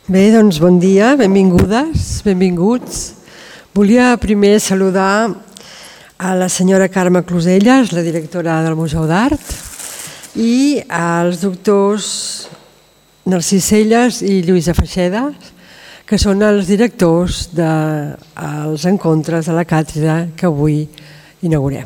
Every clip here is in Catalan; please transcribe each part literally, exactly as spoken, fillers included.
Bé, doncs bon dia, benvingudes, benvinguts. Volia primer saludar a la senyora Carme Closelles, la directora del Museu d'Art, i als doctors Narcís Celles i Lluïsa Feixeda, que són els directors dels encontres de la càtedra que avui inaugurem.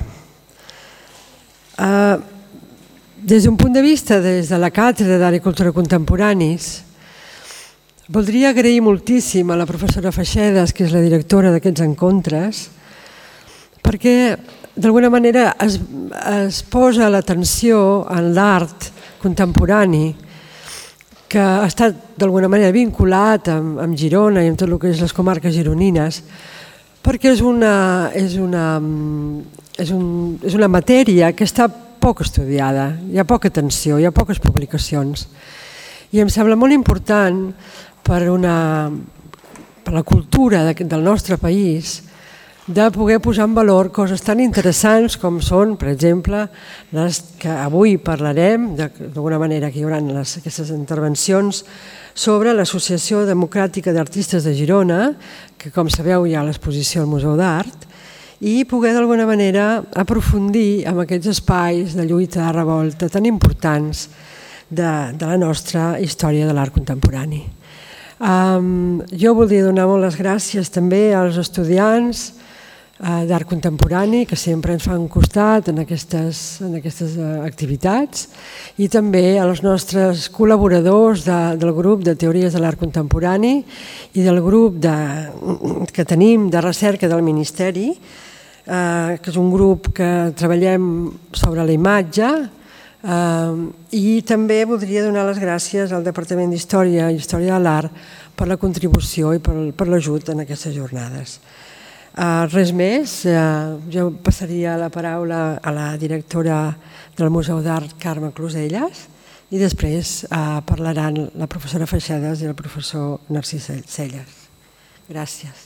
Des d'un punt de vista, des de la càtedra d'Art i Cultura Contemporanis, voldria agrair moltíssim a la professora Feixedas, que és la directora d'aquests encontres, perquè d'alguna manera es, es posa l'atenció en l'art contemporani, que ha estat d'alguna manera vinculat amb, amb Girona i amb tot el que és les comarques gironines, perquè és una, és una, és un, és una matèria que està poc estudiada, hi ha poca atenció, hi ha poques publicacions. I em sembla molt important per, una, per la cultura de, del nostre país de poder posar en valor coses tan interessants com són, per exemple, les que avui parlarem, d'alguna manera que hi haurà les, aquestes intervencions, sobre l'Associació Democràtica d'Artistes de Girona, que com sabeu hi ha l'exposició al Museu d'Art, i poder d'alguna manera aprofundir en aquests espais de lluita, de revolta tan importants de, de la nostra història de l'art contemporani. Um, jo voldria donar moltes gràcies també als estudiants uh, d'art contemporani que sempre ens fan costat en aquestes, en aquestes uh, activitats, i també als nostres col·laboradors de, del grup de teories de l'art contemporani i del grup de, que tenim de recerca del Ministeri, uh, que és un grup que treballem sobre la imatge. Uh, i també voldria donar les gràcies al Departament d'Història i Història de l'Art per la contribució i per, per l'ajut en aquestes jornades. Uh, res més, uh, jo passaria la paraula a la directora del Museu d'Art, Carme Closelles, i després uh, parlaran la professora Feixedas i el professor Narcís Celles. Gràcies.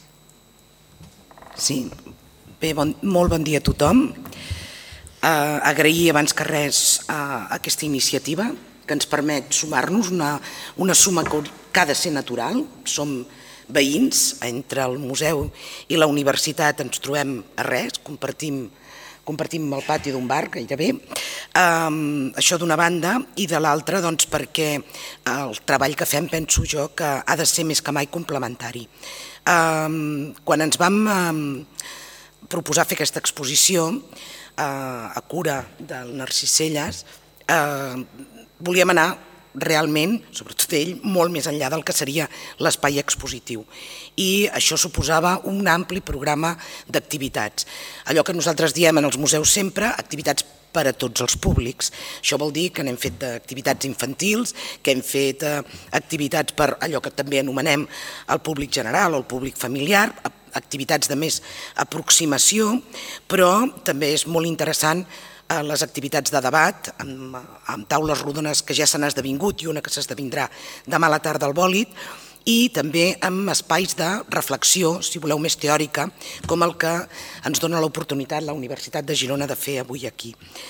Sí, bé, bon, molt bon dia a tothom. Uh, agrair abans que res uh, aquesta iniciativa que ens permet sumar-nos, una, una suma que ha de ser natural. Som veïns, entre el museu i la universitat ens trobem a res, compartim, compartim el pati d'un bar gairebé. Um, això d'una banda, i de l'altra doncs, perquè el treball que fem penso jo que ha de ser més que mai complementari. Um, quan ens vam um, proposar fer aquesta exposició a cura del Narcís Celles, eh, volíem anar realment, sobretot ell, molt més enllà del que seria l'espai expositiu. I això suposava un ampli programa d'activitats. Allò que nosaltres diem en els museus sempre, activitats per a tots els públics. Això vol dir que n'hem fet activitats infantils, que hem fet activitats per allò que també anomenem el públic general o el públic familiar, activitats de més aproximació, però també és molt interessant les activitats de debat amb, amb taules rodones que ja s'han esdevingut i una que s'esdevindrà demà a la tarda al Bòlit, i també amb espais de reflexió, si voleu, més teòrica, com el que ens dona l'oportunitat la Universitat de Girona de fer avui aquí.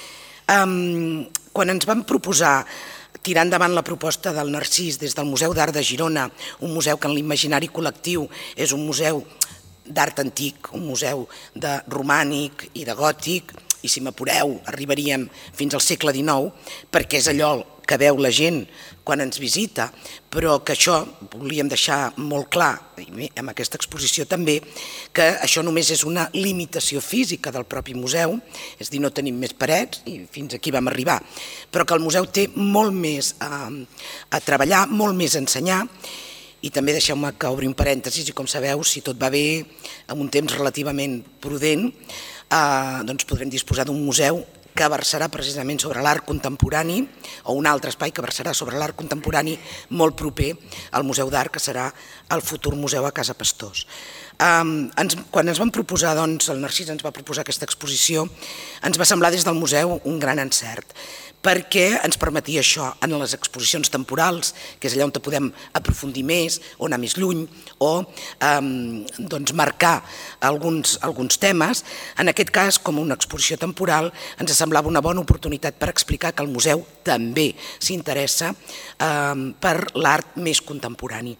Um, quan ens vam proposar tirar endavant la proposta del Narcís des del Museu d'Art de Girona, un museu que en l'imaginari col·lectiu és un museu d'art antic, un museu de romànic i de gòtic, i si m'apureu arribaríem fins al segle dinou, perquè és allò que veu la gent quan ens visita, però que això volíem deixar molt clar, i amb aquesta exposició també, que això només és una limitació física del propi museu, és a dir, no tenim més parets i fins aquí vam arribar, però que el museu té molt més a, a treballar, molt més a ensenyar. I també deixeu-me que obri un parèntesis, i com sabeu, si tot va bé, en un temps relativament prudent, eh, doncs podrem disposar d'un museu que versarà precisament sobre l'art contemporani, o un altre espai que versarà sobre l'art contemporani molt proper al Museu d'Art, que serà el futur museu a Casa Pastors. Um, ens, quan ens vam proposar, doncs, el Narcís ens va proposar aquesta exposició, ens va semblar des del museu un gran encert, perquè ens permetia això en les exposicions temporals, que és allà on podem aprofundir més, o anar més lluny, o um, doncs marcar alguns, alguns temes. En aquest cas, com una exposició temporal, ens semblava una bona oportunitat per explicar que el museu també s'interessa um, per l'art més contemporani.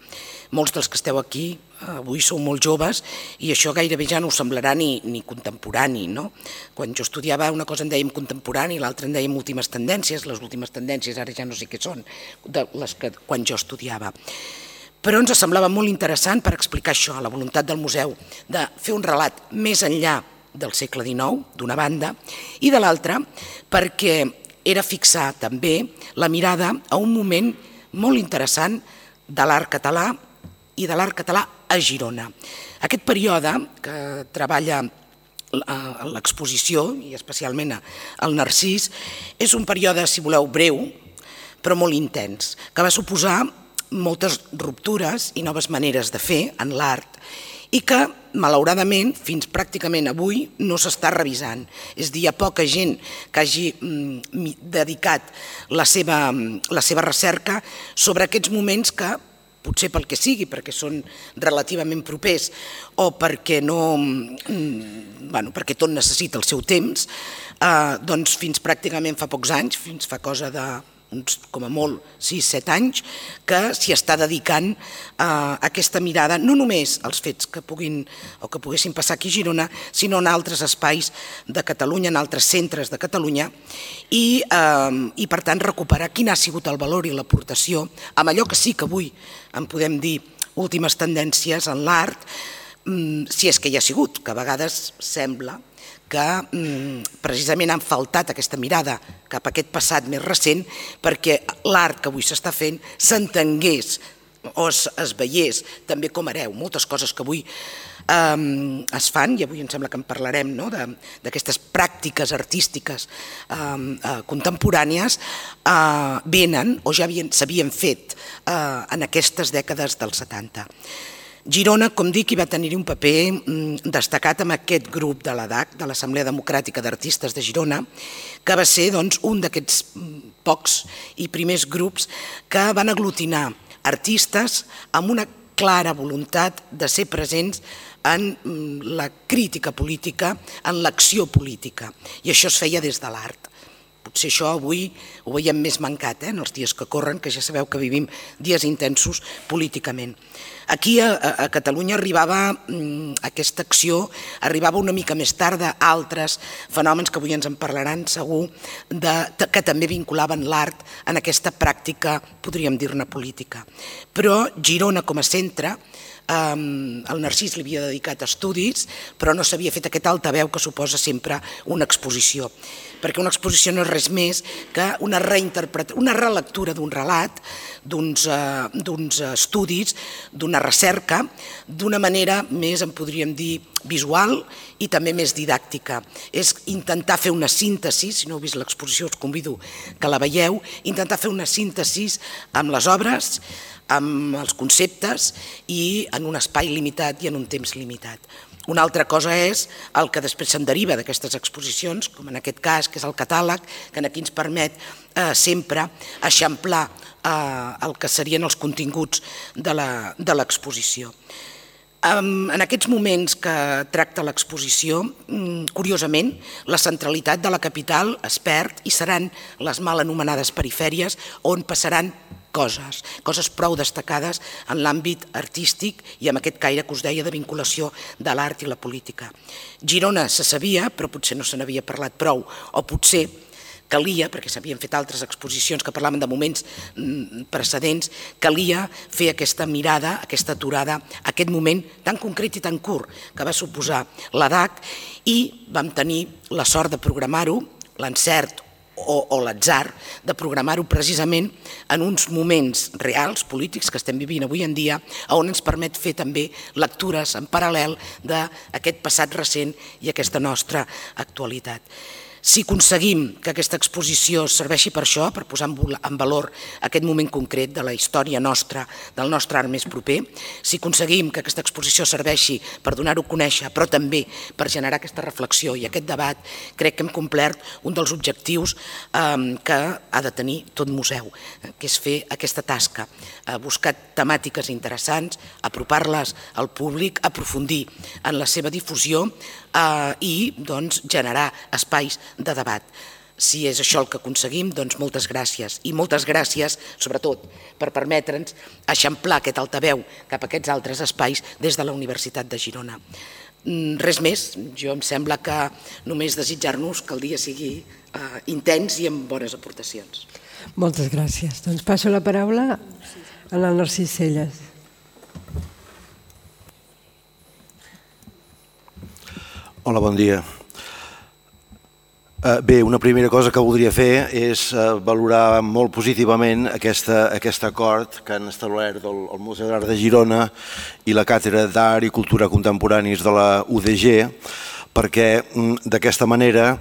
molts dels que esteu aquí avui sou molt joves i això gairebé ja no us semblarà ni, ni contemporani, no? Quan jo estudiava una cosa en dèiem contemporani i l'altra en dèiem últimes tendències, les últimes tendències ara ja no sé què són, de les que quan jo estudiava. Però ens semblava molt interessant per explicar això, la voluntat del museu de fer un relat més enllà del segle dinou, d'una banda, i de l'altra perquè era fixar també la mirada a un moment molt interessant de l'art català i de l'art català a Girona. Aquest període que treballa l'exposició, i especialment el Narcís, és un període, si voleu, breu, però molt intens, que va suposar moltes ruptures i noves maneres de fer en l'art i que, malauradament, fins pràcticament avui no s'està revisant. És a dir, hi ha poca gent que hagi dedicat la seva, la seva recerca sobre aquests moments que, potser pel que sigui, perquè són relativament propers o perquè, no, bueno, perquè tot necessita el seu temps, eh, doncs fins pràcticament fa pocs anys, fins fa cosa de uns, com a molt, sis set anys, que s'hi està dedicant a aquesta mirada, no només als fets que puguin o que poguessin passar aquí a Girona, sinó en altres espais de Catalunya, en altres centres de Catalunya, i, eh, i per tant recuperar quin ha sigut el valor i l'aportació amb allò que sí que avui en podem dir últimes tendències en l'art, si és que hi ha sigut, que a vegades sembla que precisament han faltat aquesta mirada cap a aquest passat més recent perquè l'art que avui s'està fent s'entengués o es veiés també com hereu. Moltes coses que avui es fan, i avui em sembla que en parlarem, d'aquestes pràctiques artístiques contemporànies, venen o ja s'havien fet en aquestes dècades dels setanta. Girona, com dic, hi va tenir un paper destacat amb aquest grup de l'A D A C, de l'Assemblea Democràtica d'Artistes de Girona, que va ser un d'aquests pocs i primers grups que van aglutinar artistes amb una clara voluntat de ser presents en la crítica política, en l'acció política, i això es feia des de l'art. Potser això avui ho veiem més mancat en els dies que corren, que ja sabeu que vivim dies intensos políticament. Aquí a Catalunya arribava aquesta acció, arribava una mica més tard d'altres fenòmens que avui ens en parlaran segur, que també vinculaven l'art en aquesta pràctica, podríem dir-ne política. Però Girona com a centre, el Narcís li havia dedicat estudis, però no s'havia fet aquest altaveu que suposa sempre una exposició, perquè una exposició no és res més que una reinterpretació, una relectura d'un relat, d'uns estudis, d'una recerca, d'una manera més, en podríem dir, visual i també més didàctica. És intentar fer una síntesi, si no heu vist l'exposició us convido que la veieu, intentar fer una síntesi amb les obres, amb els conceptes i en un espai limitat i en un temps limitat. Una altra cosa és el que després se'n deriva d'aquestes exposicions, com en aquest cas, que és el catàleg, que aquí ens permet sempre eixamplar el que serien els continguts de l'exposició. En aquests moments que tracta l'exposició, curiosament, la centralitat de la capital es perd i seran les mal anomenades perifèries on passaran coses, coses prou destacades en l'àmbit artístic i amb aquest caire que us deia de vinculació de l'art i la política. Girona se sabia, però potser no se n'havia parlat prou, o potser calia, perquè s'havien fet altres exposicions que parlaven de moments precedents, calia fer aquesta mirada, aquesta aturada, aquest moment tan concret i tan curt que va suposar l'A D A C, i vam tenir la sort de programar-ho, l'encert o l'atzar, de programar-ho precisament en uns moments reals, polítics, que estem vivint avui en dia, on ens permet fer també lectures en paral·lel d'aquest passat recent i aquesta nostra actualitat. Si aconseguim que aquesta exposició serveixi per això, per posar en valor aquest moment concret de la història nostra, del nostre art més proper, si aconseguim que aquesta exposició serveixi per donar-ho a conèixer, però també per generar aquesta reflexió i aquest debat, crec que hem complert un dels objectius que ha de tenir tot museu, que és fer aquesta tasca, buscar temàtiques interessants, apropar-les al públic, aprofundir en la seva difusió i generar espais de debat. Si és això el que aconseguim, doncs moltes gràcies. I moltes gràcies, sobretot, per permetre'ns eixamplar aquest altaveu cap a aquests altres espais des de la Universitat de Girona. Res més, jo em sembla que només desitjar-nos que el dia sigui intens i amb bones aportacions. Moltes gràcies. Doncs passo la paraula a la Narcís Celles. Hola, bon dia. Bé, una primera cosa que voldria fer és valorar molt positivament aquest acord que han establert el Museu d'Art de Girona i la Càtedra d'Art i Cultura Contemporanis de la U D G, perquè d'aquesta manera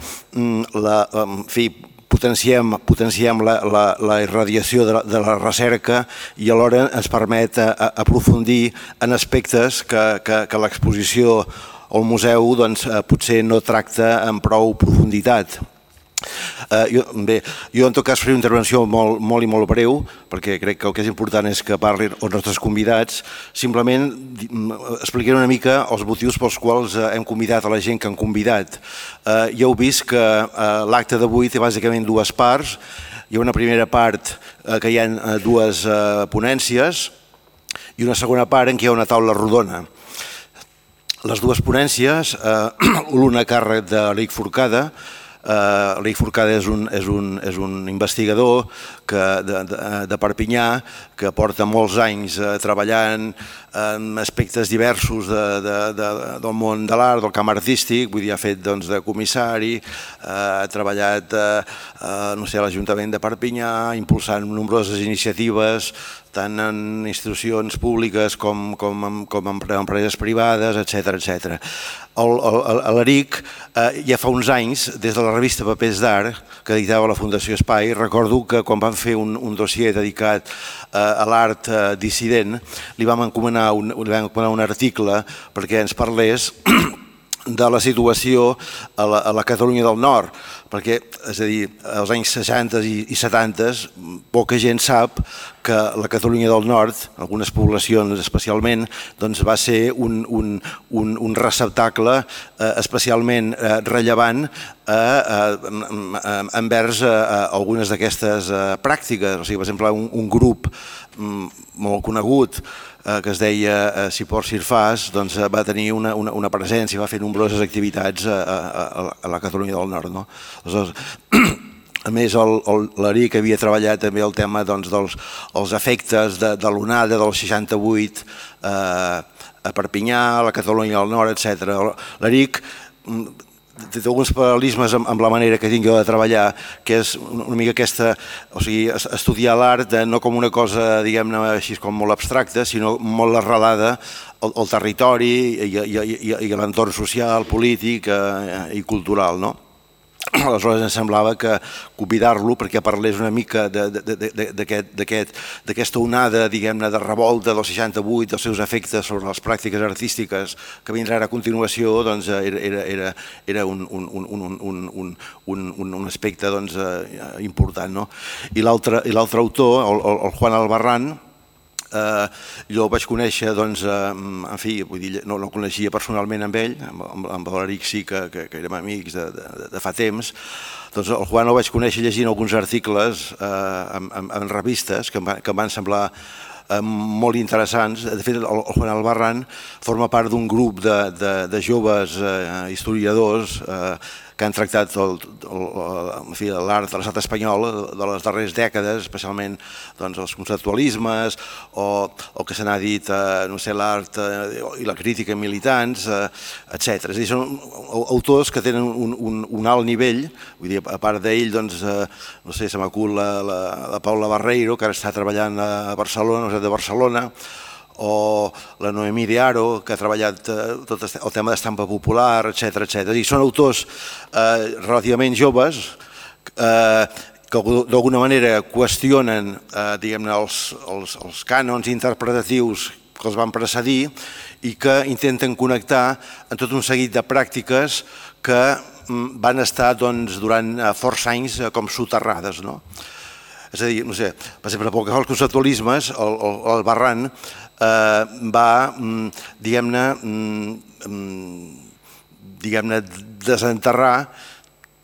potenciem la irradiació de la recerca i alhora ens permet aprofundir en aspectes que l'exposició o el museu potser no tracta amb prou profunditat. Bé, jo en tot cas faré una intervenció molt i molt breu, perquè crec que el que és important és que parlin els nostres convidats. Simplement explicaré una mica els motius pels quals hem convidat a la gent que han convidat. Ja heu vist que l'acte d'avui té bàsicament dues parts. Hi ha una primera part que hi ha dues ponències i una segona part en què hi ha una taula rodona. Les dues ponències, l'una a càrrec de l'Eric Forcada. L'Eric Forcada és un investigador de Perpinyà que porta molts anys treballant en aspectes diversos del món de l'art, del camp artístic, vull dir, ha fet de comissari, ha treballat a l'Ajuntament de Perpinyà, impulsant nombroses iniciatives, tant en institucions públiques com en empreses privades, etcètera. L'Eric, ja fa uns anys, des de la revista Papers d'Art, que editava la Fundació Espai, recordo que quan van fer un dossier dedicat a l'art dissident, li vam encomanar un article perquè ens parlés de la situació a la Catalunya del Nord, perquè, és a dir, als anys seixanta i setanta poca gent sap que la Catalunya del Nord, algunes poblacions especialment, va ser un receptacle especialment rellevant envers algunes d'aquestes pràctiques. O sigui, per exemple, un grup molt conegut que es deia Sipor Sirfàs, va tenir una presència, va fer nombroses activitats a la Catalunya del Nord. A més, l'Eric havia treballat també el tema dels efectes de l'onada del seixanta-vuit a Perpinyà, a la Catalunya del Nord, etcètera. L'Eric té alguns paral·lelismes amb la manera que tinc jo de treballar, que és una mica aquesta, o sigui, estudiar l'art no com una cosa, diguem-ne, així com molt abstracta, sinó molt arrelada al territori i a l'entorn social, polític i cultural, no? Aleshores em semblava que convidar-lo perquè parlés una mica d'aquesta onada, diguem-ne, de revolta del seixanta-vuit, dels seus efectes sobre les pràctiques artístiques que vindran a continuació, doncs era un aspecte important. I l'altre autor, el Juan Albarrán, jo el vaig conèixer, en fi, no el coneixia personalment amb ell, amb l'Eric sí que érem amics de fa temps. Doncs el Juan el vaig conèixer llegint alguns articles en revistes que em van semblar molt interessants. De fet, el Juan Albarrán forma part d'un grup de joves historiadors que han tractat l'art de l'estat espanyol de les darreres dècades, especialment els conceptualismes o el que se n'ha dit l'art i la crítica militants, etcètera. És a dir, són autors que tenen un alt nivell, vull dir, a part d'ell, no sé, se m'acut la Paula Barreiro, que ara està treballant a Barcelona, a la Universitat de Barcelona, o la Noemí de Haro, que ha treballat tot el tema d'estampa popular, etcètera. Són autors relativament joves que d'alguna manera qüestionen els cànons interpretatius que els van precedir i que intenten connectar en tot un seguit de pràctiques que van estar durant força anys com soterrades. És a dir, no sé, per exemple, pel que fa als conceptualismes, el Barran va, diguem-ne, desenterrar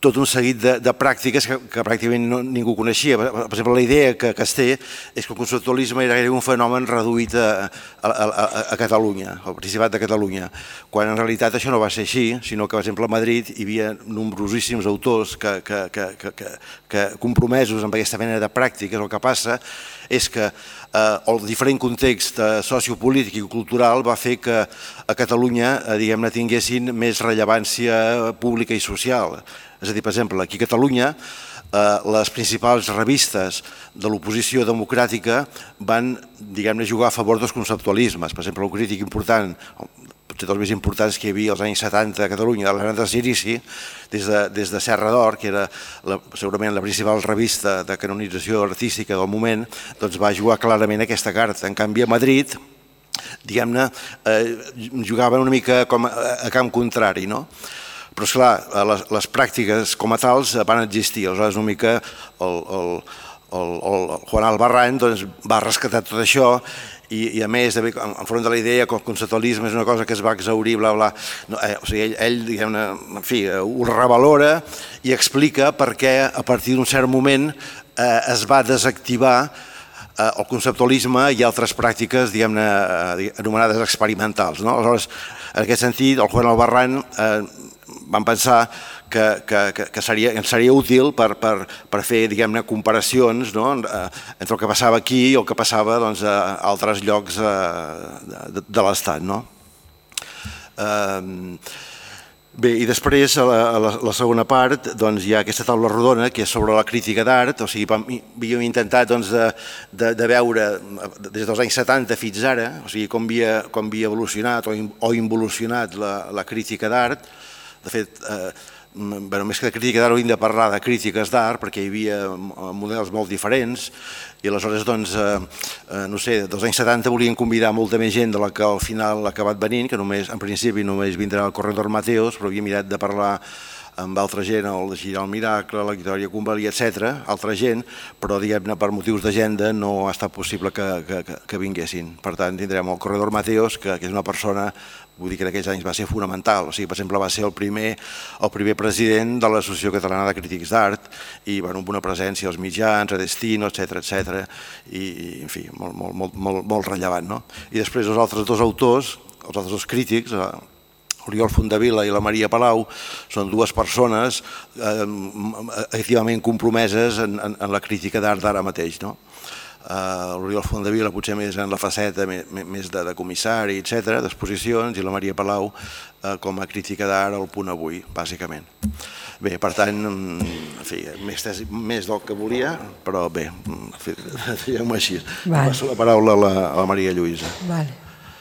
tot un seguit de, de pràctiques que, que pràcticament no, ningú coneixia. Per exemple, la idea que, que es té és que el conceptualisme era gairebé un fenomen reduït a, a, a, a Catalunya, al Principat de Catalunya, quan en realitat això no va ser així, sinó que, per exemple, a Madrid hi havia nombrosíssims autors que, que, que, que, que, que compromesos amb aquesta mena de pràctiques. El que passa és que eh, el diferent context sociopolític i cultural va fer que a Catalunya eh, diguem-ne tinguessin més rellevància pública i social. És a dir, per exemple, aquí a Catalunya eh, les principals revistes de l'oposició democràtica van, diguem-ne, jugar a favor dels conceptualismes. Per exemple, un crític important, potser dels més importants que hi havia als anys setanta a Catalunya, l'Alexandre Cirici, des de, des de Serra d'Or, que era la, segurament la principal revista de canonització artística del moment, doncs va jugar clarament aquesta carta. En canvi, a Madrid, diguem-ne, eh, jugaven una mica com a, a camp contrari, no? Però, esclar, les, les pràctiques com a tals van existir. Aleshores, una mica el, el, el, el Juan Albarrán doncs, va rescatar tot això i, i a més, enfront de la idea que el conceptualisme és una cosa que es va exaurir, bla, bla, no, eh, o sigui, ell, ell diguem-ne, en fi, ho revalora i explica per què a partir d'un cert moment eh, es va desactivar eh, el conceptualisme i altres pràctiques, diguem-ne, eh, anomenades experimentals. No? Aleshores, en aquest sentit, el Juan Albarrán eh, van pensar que, que, que seria, seria útil per, per, per fer, diguem-ne, comparacions, no? entre el que passava aquí i el que passava doncs, a altres llocs de, de l'Estat. No? Bé, i després, a la, a la, la segona part, doncs, hi ha aquesta taula rodona que és sobre la crítica d'art, o sigui, havíem intentat doncs, de, de, de veure des dels anys setanta fins ara, o sigui, com havia, com havia evolucionat o, o involucionat la, la crítica d'art. De fet, eh, bueno, més que de crítica d'art, hauríem de parlar de crítiques d'art, perquè hi havia models molt diferents, i aleshores, doncs, eh, no sé, dels anys setanta volien convidar molta més gent de la que al final ha acabat venint, que només, en principi només vindrà el Corredor Mateos, però havia mirat de parlar amb altra gent, el Giral Miracle, la Victòria Convalí, etcètera, altra gent, però, diguem-ne, per motius d'agenda no ha estat possible que, que, que vinguessin. Per tant, tindrem el Corredor Mateos, que, que és una persona, vull dir que en aquells anys va ser fonamental, o sigui, per exemple, va ser el primer, el primer president de l'Associació Catalana de Crítics d'Art i, bueno, amb una presència als mitjans, a Destino, etcètera, etcètera, i, en fi, molt, molt, molt, molt, molt rellevant, no? I després els altres dos autors, els altres dos crítics, Oriol Fondavila i la Maria Palau, són dues persones eh, activament compromeses en, en, en la crítica d'art d'ara mateix, no? Uh, l'Oriol Fondavila potser més en la faceta més, més de, de comissari, etcètera, d'exposicions, i la Maria Palau uh, com a crítica d'art al Punt Avui, bàsicament. Bé, per tant, en fi, més, més del que volia, però bé, diguem-ho així. Vale. Passo la paraula a la, a la Maria Lluïsa. Vale.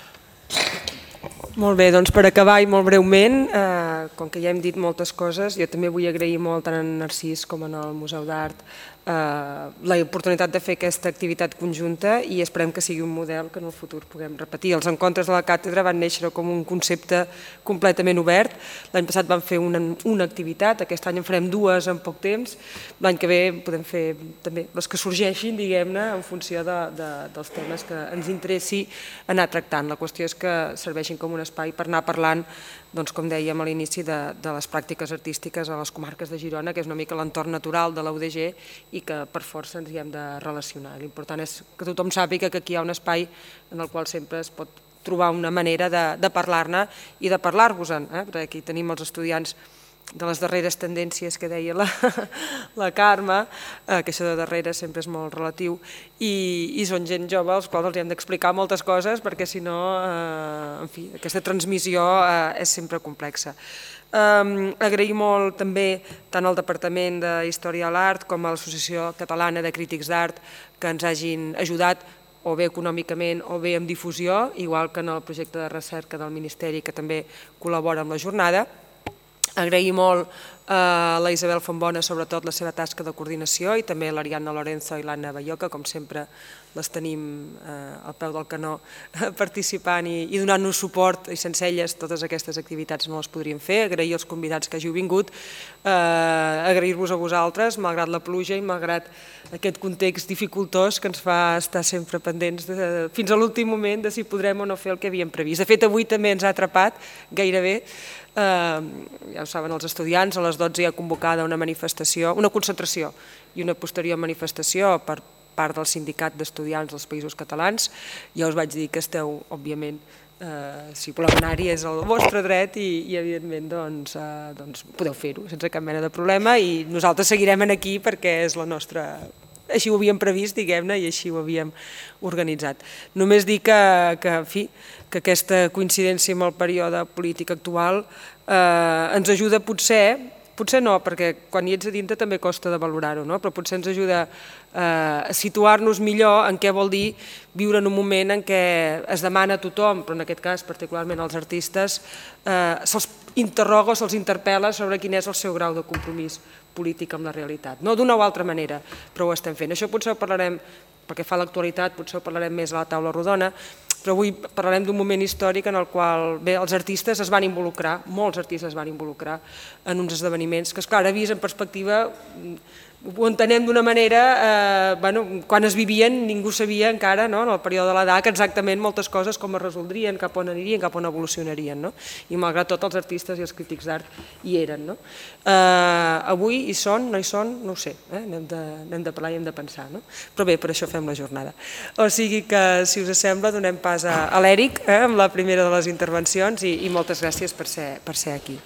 Molt bé, doncs per acabar i molt breument, eh, com que ja hem dit moltes coses, jo també vull agrair molt tant en Narcís com en el Museu d'Art eh, l'oportunitat de fer aquesta activitat conjunta i esperem que sigui un model que en el futur puguem repetir. Els encontres de la càtedra van néixer com un concepte completament obert. L'any passat vam fer una, una activitat, aquest any en farem dues en poc temps. L'any que ve podem fer també les que sorgeixin, diguem-ne, en funció de, de, dels temes que ens interessi anar tractant. La qüestió és que serveixin com un espai per anar parlant, doncs, com dèiem a l'inici, de, de les pràctiques artístiques a les comarques de Girona, que és una mica l'entorn natural de la U D G i que per força ens hi hem de relacionar. L'important és que tothom sàpiga que aquí hi ha un espai en el qual sempre es pot trobar una manera de, de parlar-ne i de parlar-vos-en, eh? Perquè aquí tenim els estudiants de les darreres tendències que deia la, la Carme, eh, que això de darrere sempre és molt relatiu, i, i són gent jove als quals els hem d'explicar moltes coses perquè si no, eh, en fi, aquesta transmissió eh, és sempre complexa. Eh, agrair molt també tant al Departament de Història de l'Art com a l'Associació Catalana de Crítics d'Art que ens hagin ajudat o bé econòmicament o bé amb difusió, igual que en el projecte de recerca del Ministeri que també col·labora amb la jornada. Agrair molt a la Isabel Fontbona, sobretot la seva tasca de coordinació, i també l'Ariadna Lorenzo i l'Anna Bayoca, com sempre les tenim al peu del canó participant i donant-nos suport, i sense elles totes aquestes activitats no les podríem fer. Agrair als convidats que hàgiu vingut, agrair-vos a vosaltres, malgrat la pluja i malgrat aquest context dificultós que ens fa estar sempre pendents fins a l'últim moment de si podrem o no fer el que havíem previst. De fet, avui també ens ha atrapat gairebé, ja ho saben els estudiants, a les les dotze hi ha convocada una manifestació, una concentració i una posterior manifestació per part del Sindicat d'Estudiants dels Països Catalans. Ja us vaig dir que esteu, òbviament, si voleu anar-hi és el vostre dret i evidentment doncs podeu fer-ho sense cap mena de problema i nosaltres seguirem aquí perquè és la nostra... Així ho havíem previst, diguem-ne, i així ho havíem organitzat. Només dir que, en fi, que aquesta coincidència amb el període polític actual ens ajuda potser, potser no, perquè quan hi ets a dintre també costa de valorar-ho, però potser ens ajuda a situar-nos millor en què vol dir viure en un moment en què es demana a tothom, però en aquest cas particularment als artistes, se'ls interroga o se'ls interpel·la sobre quin és el seu grau de compromís polític amb la realitat. No d'una o altra manera, però ho estem fent. Això potser ho parlarem, perquè fa l'actualitat, potser ho parlarem més a la taula rodona, però avui parlarem d'un moment històric en el qual els artistes es van involucrar, molts artistes es van involucrar en uns esdeveniments que, esclar, ara vist en perspectiva, ho entenem d'una manera, quan es vivien ningú sabia encara, en el període de l'edat, exactament moltes coses com es resoldrien, cap on anirien, cap on evolucionarien, i malgrat tot els artistes i els crítics d'art hi eren. Avui hi són, no hi són, no ho sé, n'hem de parlar i hem de pensar, però bé, per això fem la jornada. O sigui que, si us sembla, donem pas a l'Èric amb la primera de les intervencions i moltes gràcies per ser aquí.